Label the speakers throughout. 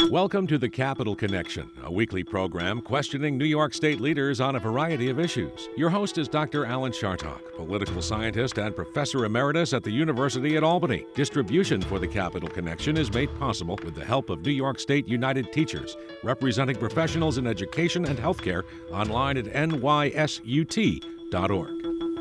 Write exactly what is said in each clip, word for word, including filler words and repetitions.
Speaker 1: Welcome to the Capital Connection, a weekly program questioning New York State leaders on a variety of issues. Your host is Doctor Alan Chartock, political scientist and professor emeritus at the University at Albany. Distribution for the Capital Connection is made possible with the help of New York State United Teachers, representing professionals in education and healthcare, online at N Y S U T dot org.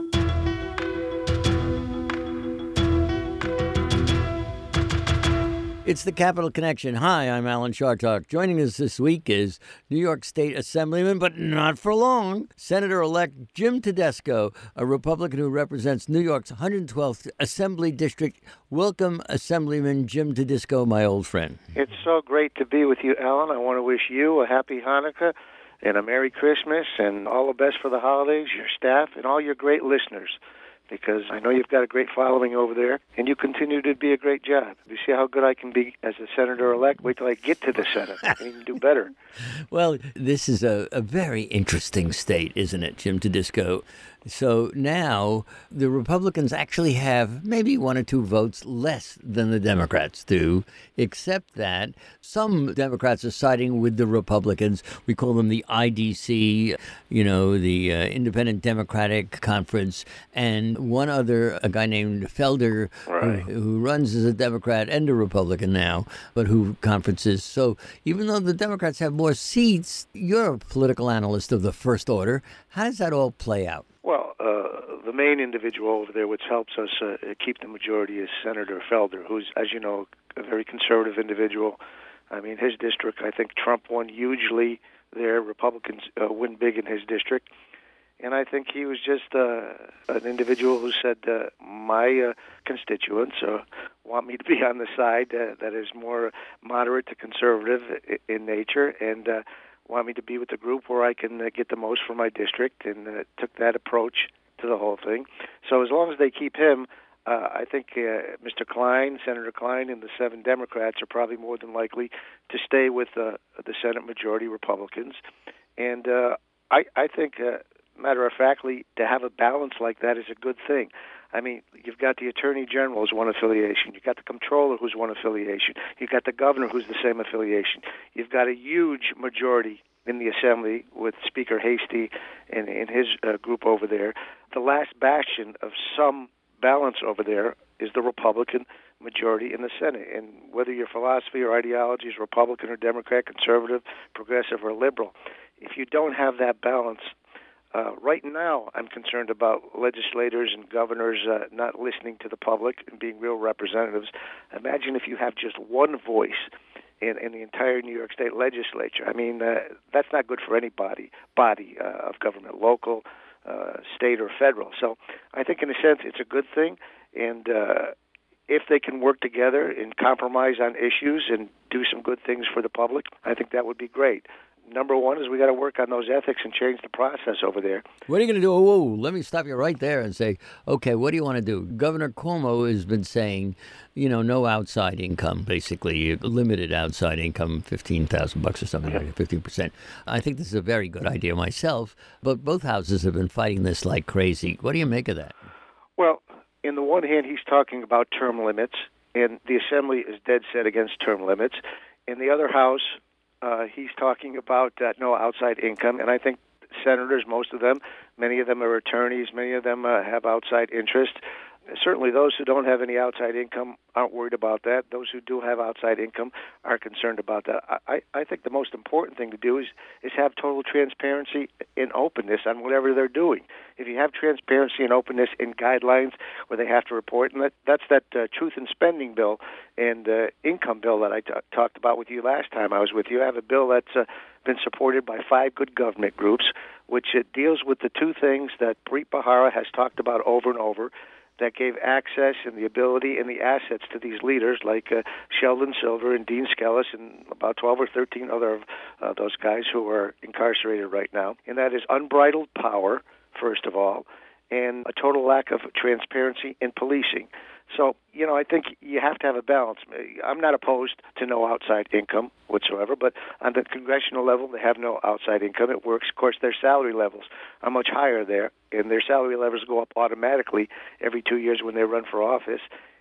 Speaker 2: It's the Capital Connection. Hi, I'm Alan Chartock. Joining us this week is New York State Assemblyman, but not for long, Senator-elect Jim Tedesco, a Republican who represents New York's one hundred twelfth Assembly District. Welcome, Assemblyman Jim Tedesco, my old friend.
Speaker 3: It's so great to be with you, Alan. I want to wish you a happy Hanukkah and a Merry Christmas and all the best for the holidays, your staff, and all your great listeners, because I know you've got a great following over there, and you continue to be a great job. You see how good I can be as a senator-elect? Wait till I get to the Senate. I can even do better.
Speaker 2: Well, this is a, a very interesting state, isn't it, Jim Tedesco? So now the Republicans actually have maybe one or two votes less than the Democrats do, except that some Democrats are siding with the Republicans. We call them the I D C, you know, the uh, Independent Democratic Conference, and one other, a guy named Felder,
Speaker 3: right.
Speaker 2: who, who runs as a Democrat and a Republican now, but who conferences. So even though the Democrats have more seats, you're a political analyst of the first order. How does that all play out?
Speaker 3: Well, uh, the main individual over there which helps us uh, keep the majority is Senator Felder, who's, as you know, a very conservative individual. I mean, his district, I think Trump won hugely there. Republicans uh, win big in his district. And I think he was just uh, an individual who said, uh, my uh, constituents uh, want me to be on the side uh, that is more moderate to conservative in nature, and uh, want me to be with the group where I can uh, get the most for my district, and uh, took that approach to the whole thing. So as long as they keep him, uh, I think uh, Mister Klein, Senator Klein, and the seven Democrats are probably more than likely to stay with uh, the Senate majority Republicans. And uh, I, I think, uh, matter of factly, to have a balance like that is a good thing. I mean, you've got the Attorney General who's one affiliation. You've got the Comptroller who's one affiliation. You've got the Governor who's the same affiliation. You've got a huge majority in the Assembly with Speaker Hastie and, and his uh, group over there. The last bastion of some balance over there is the Republican majority in the Senate. And whether your philosophy or ideology is Republican or Democrat, conservative, progressive, or liberal, if you don't have that balance, Uh, right now, I'm concerned about legislators and governors uh, not listening to the public and being real representatives. Imagine if you have just one voice in, in the entire New York State legislature. I mean, uh, that's not good for any body, body uh, of government, local, uh, state, or federal. So I think, in a sense, it's a good thing. And uh, if they can work together and compromise on issues and do some good things for the public, I think that would be great. Number one is we got to work on those ethics and change the process over there.
Speaker 2: What are you going to do? Oh, whoa, let me stop you right there and say, okay, what do you want to do? Governor Cuomo has been saying, you know, no outside income, basically, limited outside income, fifteen thousand bucks or something like that, fifteen percent. I think this is a very good idea myself, but both houses have been fighting this like crazy. What do you make of that?
Speaker 3: Well, in the one hand, he's talking about term limits, and the Assembly is dead set against term limits. In the other house, Uh, he's talking about uh, no outside income, and I think senators, most of them, many of them are attorneys, many of them uh, have outside interest. Certainly those who don't have any outside income aren't worried about that. Those who do have outside income are concerned about that. I, I think the most important thing to do is, is have total transparency and openness on whatever they're doing. If you have transparency and openness in guidelines where they have to report, and that, that's that uh, truth in spending bill and uh, income bill that I t- talked about with you last time I was with you. I have a bill that's uh, been supported by five good government groups, which it deals with the two things that Preet Bharara has talked about over and over, that gave access and the ability and the assets to these leaders like uh, Sheldon Silver and Dean Skelos and about twelve or thirteen other of uh, those guys who are incarcerated right now. And that is unbridled power, first of all, and a total lack of transparency in policing. So, you know, I think you have to have a balance. I'm not opposed to no outside income whatsoever, but on the congressional level, they have no outside income. It works. Of course, their salary levels are much higher there, and their salary levels go up automatically every two years when they run for office.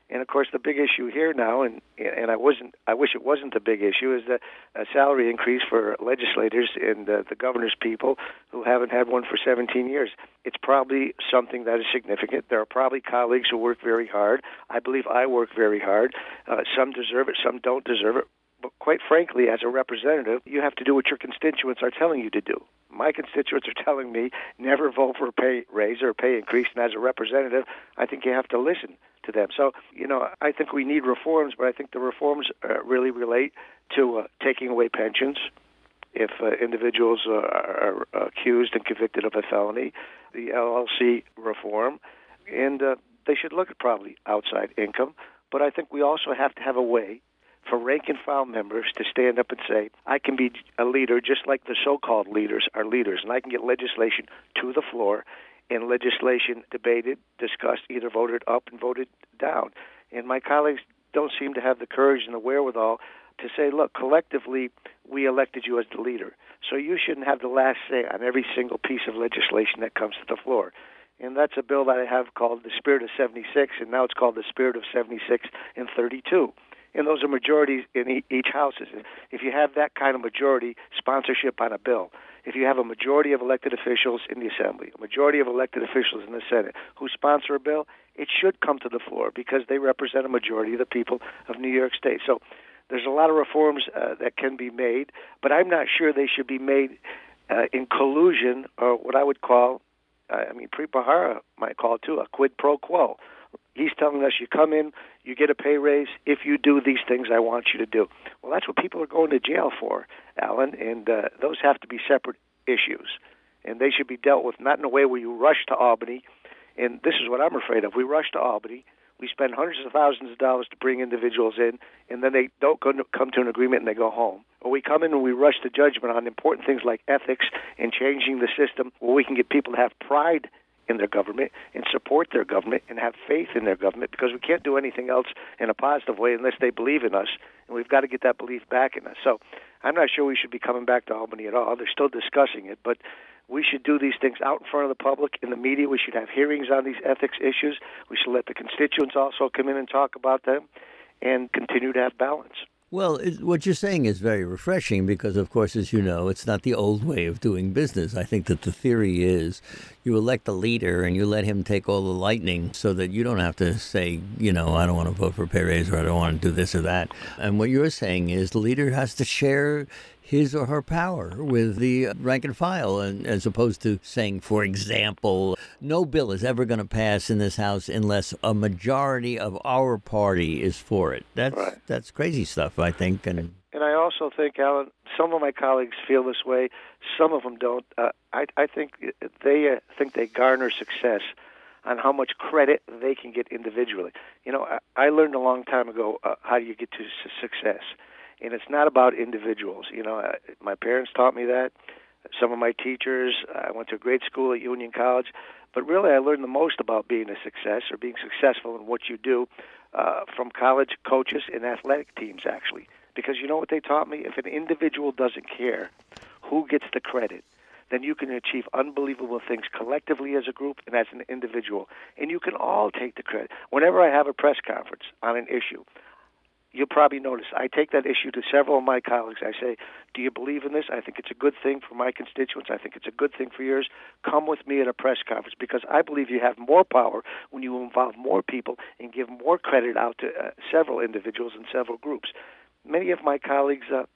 Speaker 3: And of course, the big issue here now, and and I wasn't, I wish it wasn't the big issue, is the a salary increase for legislators and uh, the governor's people who haven't had one for seventeen years. It's probably something that is significant. There are probably colleagues who work very hard. I believe I work very hard. Uh, some deserve it, some don't deserve it. But quite frankly, as a representative, you have to do what your constituents are telling you to do. My constituents are telling me never vote for a pay raise or a pay increase, and as a representative, I think you have to listen to them. So, you know, I think we need reforms, but I think the reforms uh, really relate to uh, taking away pensions if uh, individuals uh, are accused and convicted of a felony, the L L C reform, and uh, they should look at probably outside income. But I think we also have to have a way for rank-and-file members to stand up and say, I can be a leader just like the so-called leaders are leaders, and I can get legislation to the floor and legislation debated, discussed, either voted up and voted down. And my colleagues don't seem to have the courage and the wherewithal to say, look, collectively, we elected you as the leader, so you shouldn't have the last say on every single piece of legislation that comes to the floor. And that's a bill that I have called the Spirit of seventy-six, and now it's called the Spirit of seventy-six and thirty-two. And those are majorities in each house. If you have that kind of majority sponsorship on a bill, if you have a majority of elected officials in the Assembly, a majority of elected officials in the Senate who sponsor a bill, it should come to the floor because they represent a majority of the people of New York State. So there's a lot of reforms uh, that can be made, but I'm not sure they should be made uh, in collusion or what I would call, uh, I mean, Preet Bharara might call it too, a quid pro quo. He's telling us you come in, you get a pay raise if you do these things I want you to do. Well, that's what people are going to jail for, Alan, and uh, those have to be separate issues. And they should be dealt with not in a way where you rush to Albany, and this is what I'm afraid of. We rush to Albany, we spend hundreds of thousands of dollars to bring individuals in, and then they don't go to, come to an agreement and they go home. Or we come in and we rush to judgment on important things like ethics and changing the system where we can get people to have pride in their government and support their government and have faith in their government, because we can't do anything else in a positive way unless they believe in us, and we've got to get that belief back in us. So I'm not sure we should be coming back to Albany at all. They're still discussing it, but we should do these things out in front of the public, in the media. We should have hearings on these ethics issues. We should let the constituents also come in and talk about them and continue to have balance.
Speaker 2: Well, it, what you're saying is very refreshing because, of course, as you know, it's not the old way of doing business. I think that the theory is you elect a leader and you let him take all the lightning so that you don't have to say, you know, I don't want to vote for a pay raise or I don't want to do this or that. And what you're saying is the leader has to share his or her power with the rank and file, and as opposed to saying, for example, no bill is ever going to pass in this House unless a majority of our party is for it. That's
Speaker 3: right.
Speaker 2: That's crazy stuff, I think. And
Speaker 3: and I also think, Alan, some of my colleagues feel this way. Some of them don't. Uh, I, I think they uh, think they garner success on how much credit they can get individually. You know, I, I learned a long time ago uh, how do you get to su- success. And it's not about individuals. You know, my parents taught me that. Some of my teachers, I went to a great school at Union College. But really, I learned the most about being a success or being successful in what you do uh, from college coaches and athletic teams, actually. Because you know what they taught me? If an individual doesn't care who gets the credit, then you can achieve unbelievable things collectively as a group and as an individual. And you can all take the credit. Whenever I have a press conference on an issue, you'll probably notice I take that issue to several of my colleagues. I say, do you believe in this? I think it's a good thing for my constituents. I think it's a good thing for yours. Come with me at a press conference, because I believe you have more power when you involve more people and give more credit out to uh, several individuals and several groups. Many of my colleagues uh,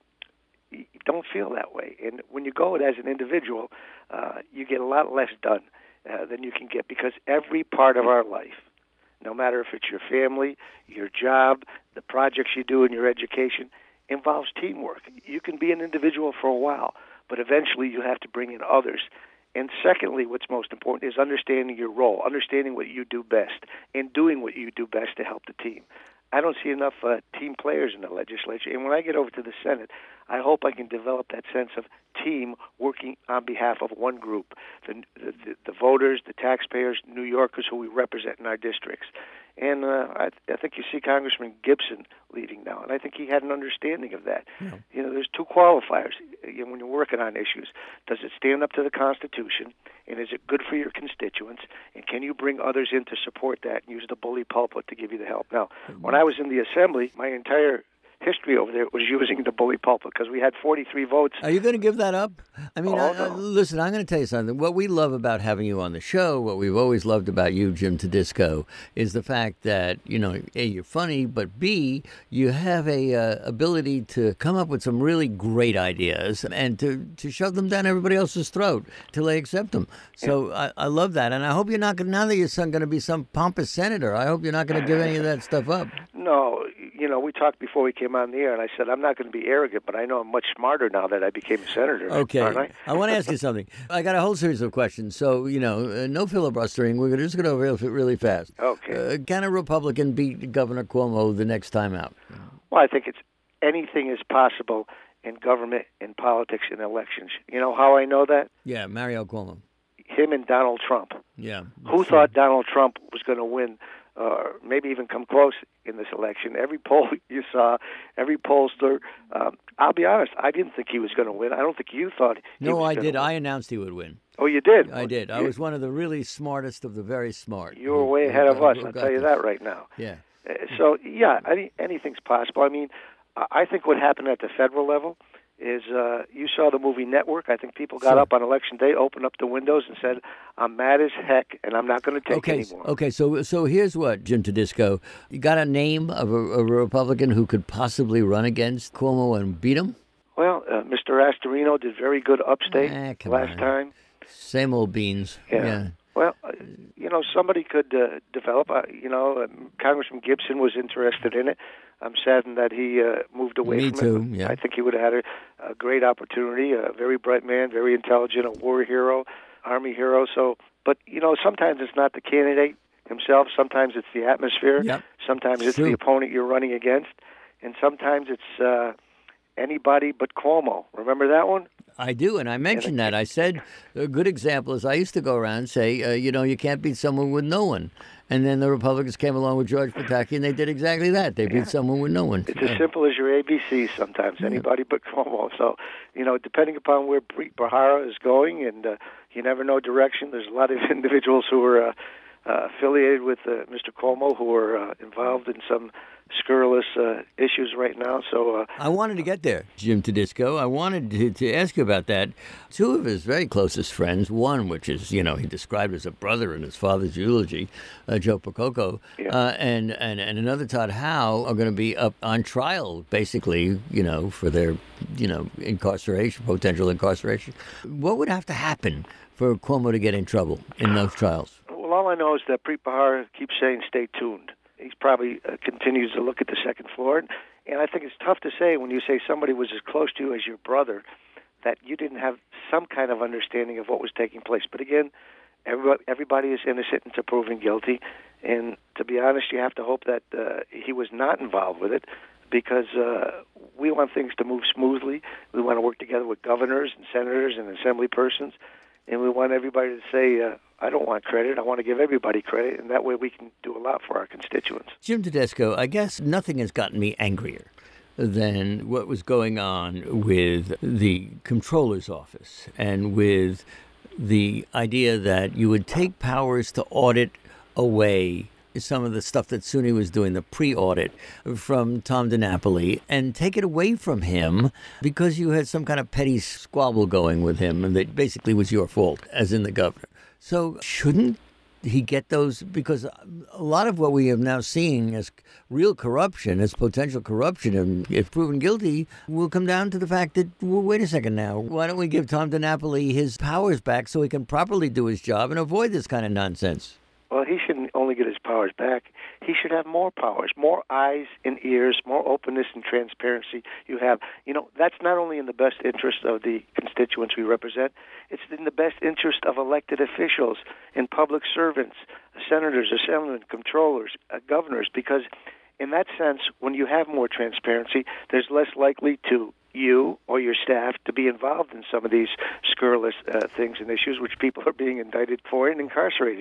Speaker 3: don't feel that way. And when you go it as an individual, uh, you get a lot less done uh, than you can get, because every part of our life, no matter if it's your family, your job, the projects you do in your education, involves teamwork. You can be an individual for a while, but eventually you have to bring in others. And secondly, what's most important is understanding your role, understanding what you do best, and doing what you do best to help the team. I don't see enough uh, team players in the legislature. And when I get over to the Senate, I hope I can develop that sense of team working on behalf of one group, the, the, the voters, the taxpayers, New Yorkers who we represent in our districts. And uh, I, I think you see Congressman Gibson leading now, and I think he had an understanding of that. Yeah. You know, there's two qualifiers you know, when you're working on issues. Does it stand up to the Constitution, And is it good for your constituents? And can you bring others in to support that and use the bully pulpit to give you the help? Now, when I was in the assembly, my entire history over there was using the bully pulpit because we had forty-three votes.
Speaker 2: Are you going to give that up? I mean,
Speaker 3: Oh,
Speaker 2: I, I,
Speaker 3: no.
Speaker 2: listen, I'm going to tell you something. What we love about having you on the show, what we've always loved about you, Jim Tedisco, is the fact that, you know, A, you're funny, but B, you have a uh, ability to come up with some really great ideas and to, to shove them down everybody else's throat till they accept them. So yeah. I, I love that. And I hope you're not going to, now that you're going to be some pompous senator, I hope you're not going to give any of that stuff up.
Speaker 3: No, you know, we talked before we came on the air, and I said, I'm not going to be arrogant, but I know I'm much smarter now that I became a senator.
Speaker 2: Okay.
Speaker 3: Aren't I?
Speaker 2: I want to ask you something. I got a whole series of questions. So, you know, uh, no filibustering. We're just going to go real, really fast.
Speaker 3: Okay.
Speaker 2: Uh, can a Republican beat Governor Cuomo the next time out?
Speaker 3: Well, I think it's anything is possible in government, in politics, in elections. You know how I know that?
Speaker 2: Yeah, Mario Cuomo.
Speaker 3: Him and Donald Trump.
Speaker 2: Yeah.
Speaker 3: Who
Speaker 2: true.
Speaker 3: thought Donald Trump was going to win or maybe even come close in this election? Every poll you saw, every pollster, um, I'll be honest, I didn't think he was going to win. I don't think you thought he
Speaker 2: no,
Speaker 3: was
Speaker 2: I
Speaker 3: gonna
Speaker 2: did.
Speaker 3: win.
Speaker 2: I announced he would win.
Speaker 3: Oh, you did?
Speaker 2: I did. I was one of the really smartest of the very smart.
Speaker 3: You were way ahead of us, I'll tell you that right now.
Speaker 2: Yeah.
Speaker 3: Uh, so, yeah, any, anything's possible. I mean, I think what happened at the federal level is uh, you saw the movie Network. I think people got
Speaker 2: Sure.
Speaker 3: up on Election Day, opened up the windows, and said, I'm mad as heck, and I'm not going to take
Speaker 2: Okay,
Speaker 3: anymore.
Speaker 2: okay. So, so here's what, Jim Tedisco. You got a name of a, a Republican who could possibly run against Cuomo and beat him?
Speaker 3: Well, uh, Mister Astorino did very good upstate
Speaker 2: Ah, come
Speaker 3: last
Speaker 2: on.
Speaker 3: time.
Speaker 2: Same old beans.
Speaker 3: Yeah.
Speaker 2: yeah.
Speaker 3: Well, uh, you know, somebody could uh, develop. Uh, you know, uh, Congressman Gibson was interested in it. I'm saddened that he uh, moved away
Speaker 2: Me
Speaker 3: from
Speaker 2: too,
Speaker 3: it.
Speaker 2: yeah.
Speaker 3: I think he would have had a, a great opportunity. A very bright man, very intelligent, a war hero, Army hero. So, but you know, sometimes it's not the candidate himself. Sometimes it's the atmosphere.
Speaker 2: Yep.
Speaker 3: Sometimes it's
Speaker 2: True.
Speaker 3: the opponent you're running against, and sometimes it's uh, anybody but Cuomo. Remember that one?
Speaker 2: I do, and I mentioned that. I said a good example is I used to go around and say, uh, you know, you can't beat someone with no one. And then the Republicans came along with George Pataki, and they did exactly that. They beat
Speaker 3: Yeah.
Speaker 2: someone with no one.
Speaker 3: It's
Speaker 2: Uh,
Speaker 3: as simple as your A B Cs sometimes, anybody but Cuomo. So, you know, depending upon where Preet Bharara is going, and uh, you never know direction, there's a lot of individuals who are uh, uh, affiliated with uh, Mister Cuomo who are uh, involved in some scurrilous uh, issues right now. So uh,
Speaker 2: I wanted to get there, Jim Tedisco. I wanted to, to ask you about that. Two of his very closest friends, one which is, you know, he described as a brother in his father's eulogy, uh, Joe Percoco,
Speaker 3: Yeah.
Speaker 2: uh, and, and, and another Todd Howe are going to be up on trial, basically, you know, for their, you know, incarceration, potential incarceration. What would have to happen for Cuomo to get in trouble in those trials?
Speaker 3: well, all I know is that Preet Bharara keeps saying stay tuned. He probably uh, continues to look at the second floor. And I think it's tough to say when you say somebody was as close to you as your brother that you didn't have some kind of understanding of what was taking place. But again, everybody, everybody is innocent until proven guilty. And to be honest, you have to hope that uh, he was not involved with it because uh, we want things to move smoothly. We want to work together with governors and senators and assembly persons. And we want everybody to say, uh, I don't want credit. I want to give everybody credit, and that way we can do a lot for our constituents.
Speaker 2: Jim Tedesco, I guess nothing has gotten me angrier than what was going on with the comptroller's office and with the idea that you would take powers to audit away some of the stuff that SUNY was doing, the pre-audit from Tom DiNapoli, and take it away from him because you had some kind of petty squabble going with him and that basically was your fault, as in the governor. So shouldn't he get those? Because a lot of what we have now seen as real corruption, as potential corruption, and if proven guilty, will come down to the fact that, well, wait a second now, why don't we give Tom DiNapoli his powers back so he can properly do his job and avoid this kind of nonsense?
Speaker 3: Well, he shouldn't only get his powers back. He should have more powers, more eyes and ears, more openness and transparency. You have, you know, that's not only in the best interest of the constituents we represent, it's in the best interest of elected officials and public servants, senators, assemblymen, controllers, uh, governors, because in that sense, when you have more transparency, there's less likely to you or your staff to be involved in some of these scurrilous uh, things and issues which people are being indicted for and incarcerated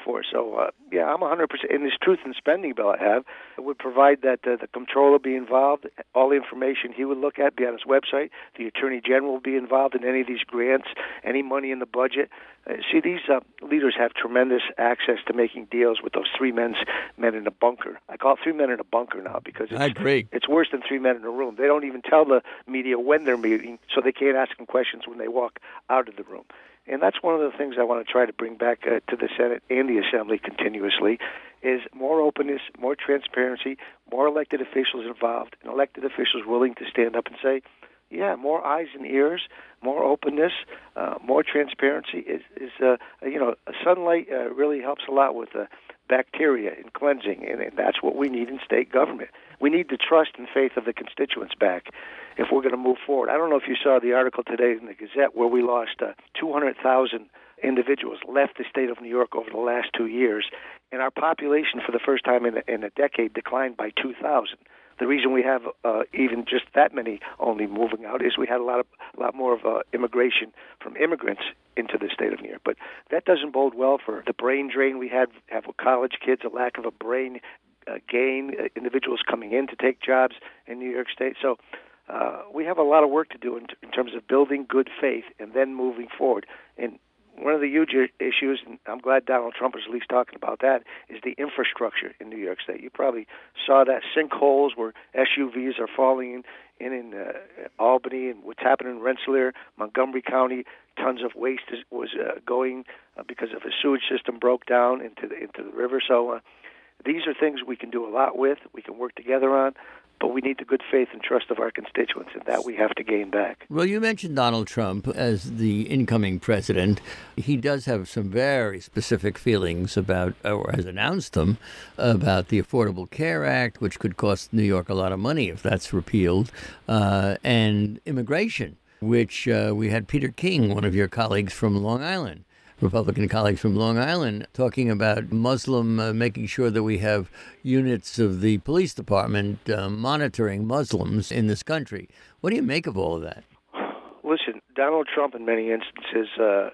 Speaker 3: for. So, uh, yeah, I'm one hundred percent. In this truth in spending bill I have, it would provide that uh, the comptroller be involved, all the information he would look at be on his website. The attorney general will be involved in any of these grants, any money in the budget. Uh, see, these uh, leaders have tremendous access to making deals with those three men's men in a bunker. I call it three men in a bunker now because it's,
Speaker 2: I agree.
Speaker 3: It's worse than three men in a room. They don't even tell the media when they're meeting, so they can't ask them questions when they walk out of the room. And that's one of the things I want to try to bring back uh, to the Senate and the Assembly continuously is more openness, more transparency, more elected officials involved, and elected officials willing to stand up and say, yeah, more eyes and ears, more openness, uh, more transparency. Is, is uh, you know, sunlight uh, really helps a lot with uh, bacteria and cleansing, and, and that's what we need in state government. We need the trust and faith of the constituents back if we're going to move forward. I don't know if you saw the article today in the Gazette where we lost uh, two hundred thousand individuals left the state of New York over the last two years, and our population for the first time in a, in a decade declined by two thousand. The reason we have uh, even just that many only moving out is we had a lot of a lot more of uh, immigration from immigrants into the state of New York. But that doesn't bode well for the brain drain we had have with college kids, a lack of a brain uh, gain, uh, individuals coming in to take jobs in New York State. So uh, we have a lot of work to do in, t- in terms of building good faith and then moving forward. And one of the huge issues, and I'm glad Donald Trump is at least talking about that, is the infrastructure in New York State. You probably saw that sinkholes where S U Vs are falling in in, in uh, Albany, and what's happening in Rensselaer, Montgomery County. Tons of waste is, was uh, going uh, because of a sewage system broke down into the into the river. So uh, these are things we can do a lot with. We can work together on. But we need the good faith and trust of our constituents, and that we have to gain back.
Speaker 2: Well, you mentioned Donald Trump as the incoming president. He does have some very specific feelings about, or has announced them, about the Affordable Care Act, which could cost New York a lot of money if that's repealed, uh, and immigration, which uh, we had Peter King, one of your colleagues from Long Island, Republican colleagues from Long Island, talking about Muslim, uh, making sure that we have units of the police department uh, monitoring Muslims in this country. What do you make of all of that?
Speaker 3: Listen, Donald Trump, in many instances, uh,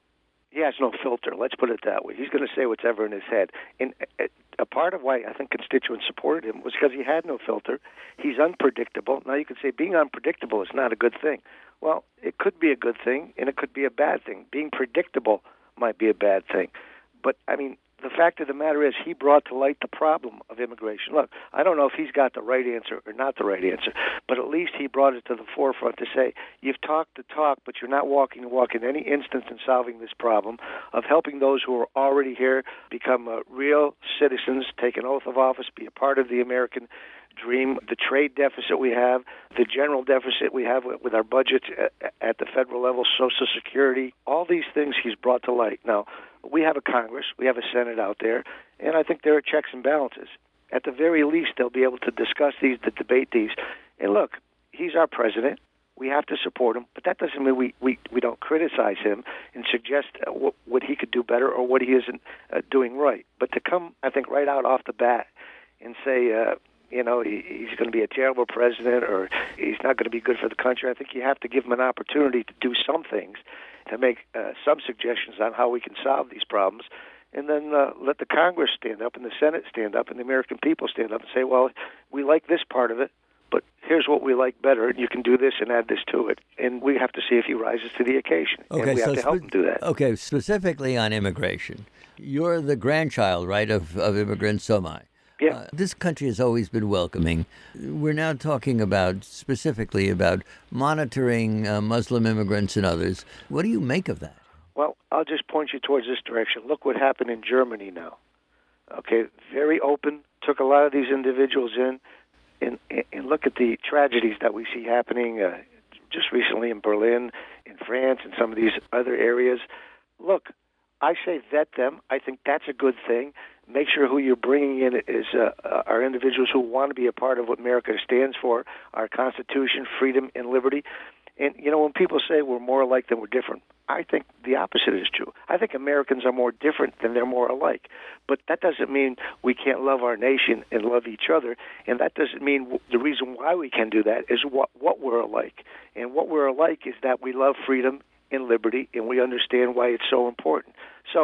Speaker 3: he has no filter. Let's put it that way. He's going to say whatever in his head. And a part of why I think constituents supported him was because he had no filter. He's unpredictable. Now, you could say being unpredictable is not a good thing. Well, it could be a good thing, and it could be a bad thing. Being predictable might be a bad thing. But, I mean, the fact of the matter is he brought to light the problem of immigration. Look, I don't know if he's got the right answer or not the right answer, but at least he brought it to the forefront to say, you've talked the talk, but you're not walking the walk in any instance in solving this problem of helping those who are already here become uh, real citizens, take an oath of office, be a part of the American dream, the trade deficit we have, the general deficit we have with our budgets at the federal level, Social Security, all these things he's brought to light. Now, we have a Congress, we have a Senate out there, and I think there are checks and balances. At the very least, they'll be able to discuss these, to debate these. And look, he's our president. We have to support him, but that doesn't mean we, we, we don't criticize him and suggest uh, what, what he could do better or what he isn't uh, doing right. But to come, I think, right out off the bat and say, uh, you know, he, he's going to be a terrible president or he's not going to be good for the country, I think you have to give him an opportunity to do some things, to make uh, some suggestions on how we can solve these problems, and then uh, let the Congress stand up and the Senate stand up and the American people stand up and say, well, we like this part of it, but here's what we like better, and you can do this and add this to it. And we have to see if he rises to the occasion,
Speaker 2: okay,
Speaker 3: and we
Speaker 2: so
Speaker 3: have to help
Speaker 2: spe-
Speaker 3: him do that.
Speaker 2: Okay, specifically on immigration. You're the grandchild, right, of, of immigrants, so am I.
Speaker 3: Yeah.
Speaker 2: Uh, this country has always been welcoming. We're now talking about, specifically about monitoring uh, Muslim immigrants and others. What do you make of that?
Speaker 3: Well, I'll just point you towards this direction. Look what happened in Germany now. Okay, very open, took a lot of these individuals in, and, and look at the tragedies that we see happening uh, just recently in Berlin, in France, and some of these other areas. Look, I say vet them. I think that's a good thing. Make sure who you're bringing in is uh, uh, are individuals who want to be a part of what America stands for, our Constitution, freedom, and liberty. And, you know, when people say we're more alike than we're different, I think the opposite is true. I think Americans are more different than they're more alike. But that doesn't mean we can't love our nation and love each other. And that doesn't mean w- the reason why we can do that is what, what we're alike. And what we're alike is that we love freedom and liberty, and we understand why it's so important. So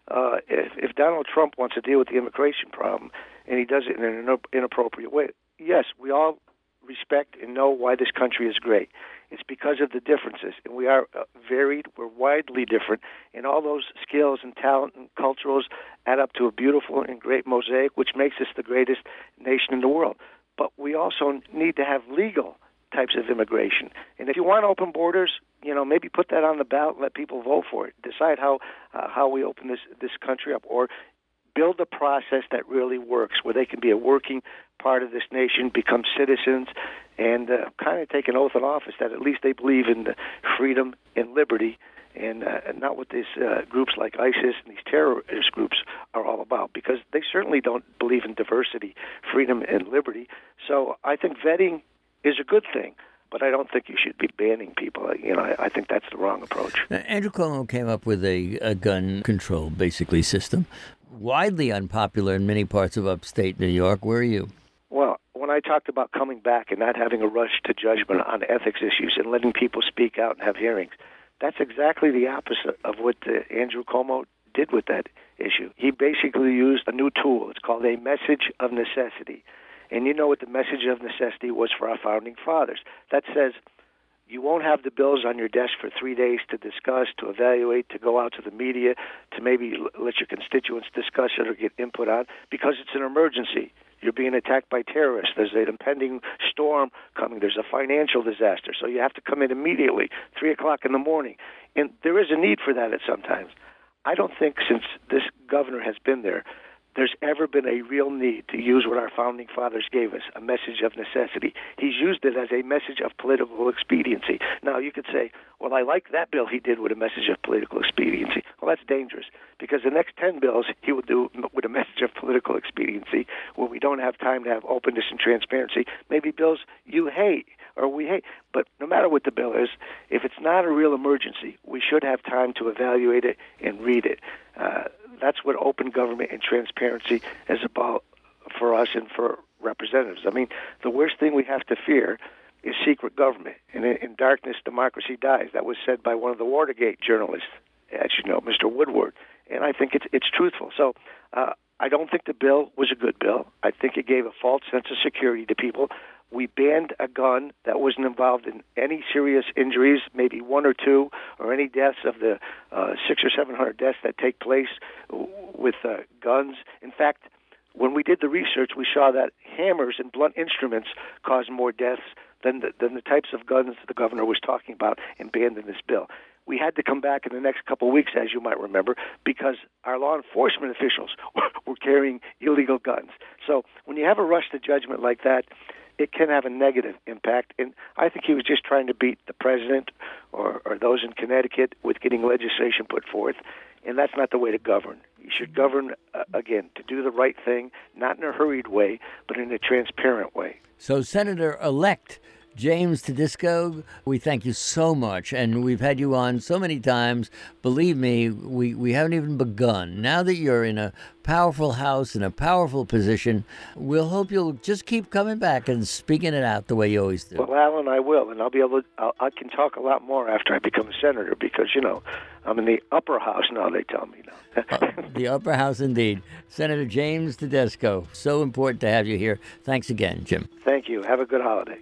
Speaker 3: uh, if, if Donald Trump wants to deal with the immigration problem and he does it in an inappropriate way, yes, we all respect and know why this country is great. It's because of the differences, and we are uh, varied, we're widely different, and all those skills and talent and culturals add up to a beautiful and great mosaic, which makes us the greatest nation in the world. But we also need to have legal types of immigration. And if you want open borders, you know, maybe put that on the ballot and let people vote for it. Decide how uh, how we open this, this country up, or build a process that really works, where they can be a working part of this nation, become citizens, and uh, kind of take an oath of office that at least they believe in the freedom and liberty, and, uh, and not what these uh, groups like ISIS and these terrorist groups are all about, because they certainly don't believe in diversity, freedom, and liberty. So I think vetting is a good thing, but I don't think you should be banning people. You know, I, I think that's the wrong approach.
Speaker 2: Now, Andrew Cuomo came up with a, a gun control, basically, system, widely unpopular in many parts of upstate New York. Where are you?
Speaker 3: Well, when I talked about coming back and not having a rush to judgment on ethics issues and letting people speak out and have hearings, that's exactly the opposite of what uh, Andrew Cuomo did with that issue. He basically used a new tool. It's called a message of necessity. And you know what the message of necessity was for our founding fathers. That says you won't have the bills on your desk for three days to discuss, to evaluate, to go out to the media, to maybe let your constituents discuss it or get input on, because it's an emergency. You're being attacked by terrorists. There's an impending storm coming. There's a financial disaster. So you have to come in immediately, three o'clock in the morning. And there is a need for that at sometimes. I don't think since this governor has been there, there's ever been a real need to use what our founding fathers gave us, a message of necessity. He's used it as a message of political expediency. Now, you could say, well, I like that bill he did with a message of political expediency. Well, that's dangerous, because the next ten bills he will do with a message of political expediency, where we don't have time to have openness and transparency, maybe bills you hate or we hate. But no matter what the bill is, if it's not a real emergency, we should have time to evaluate it and read it. Uh, that's what open government and transparency is about for us and for representatives. I mean, the worst thing we have to fear is secret government. And in, in darkness, democracy dies. That was said by one of the Watergate journalists, as you know, Mister Woodward. And I think it's, it's truthful. So uh, I don't think the bill was a good bill. I think it gave a false sense of security to people. We banned a gun that wasn't involved in any serious injuries, maybe one or two, or any deaths of the uh, six or seven hundred deaths that take place with uh, guns. In fact, when we did the research, we saw that hammers and blunt instruments cause more deaths than the, than the types of guns the governor was talking about and banned in this bill. We had to come back in the next couple of weeks, as you might remember, because our law enforcement officials were carrying illegal guns. So when you have a rush to judgment like that, it can have a negative impact. And I think he was just trying to beat the president or, or those in Connecticut with getting legislation put forth. And that's not the way to govern. You should govern, uh, again, to do the right thing, not in a hurried way, but in a transparent way.
Speaker 2: So Senator-elect James Tedisco, we thank you so much, and we've had you on so many times. Believe me, we, we haven't even begun. Now that you're in a powerful house, in a powerful position, we'll hope you'll just keep coming back and speaking it out the way you always do.
Speaker 3: Well, Alan, I will, and I'll be able to, I'll, I can talk a lot more after I become a senator, because, you know, I'm in the upper house now, they tell me now.
Speaker 2: uh, the upper house, indeed. Senator James Tedesco, so important to have you here. Thanks again, Jim.
Speaker 3: Thank you. Have a good holiday.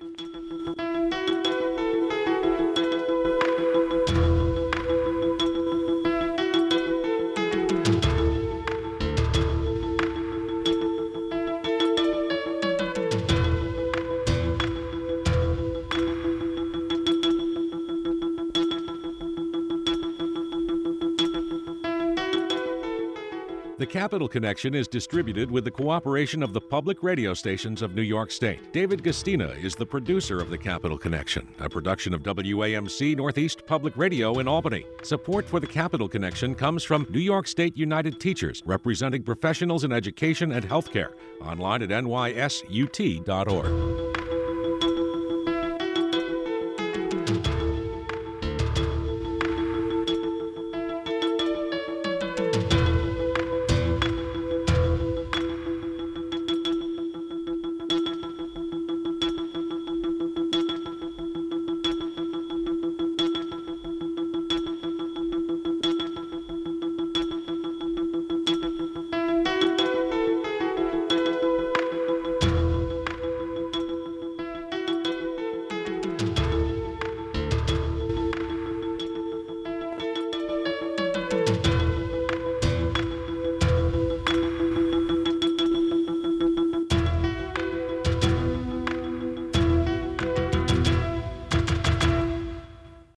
Speaker 1: The Capital Connection is distributed with the cooperation of the public radio stations of New York State. David Gastina is the producer of The Capital Connection, a production of W A M C Northeast Public Radio in Albany. Support for The Capital Connection comes from New York State United Teachers, representing professionals in education and healthcare. Online at N Y S U T dot org.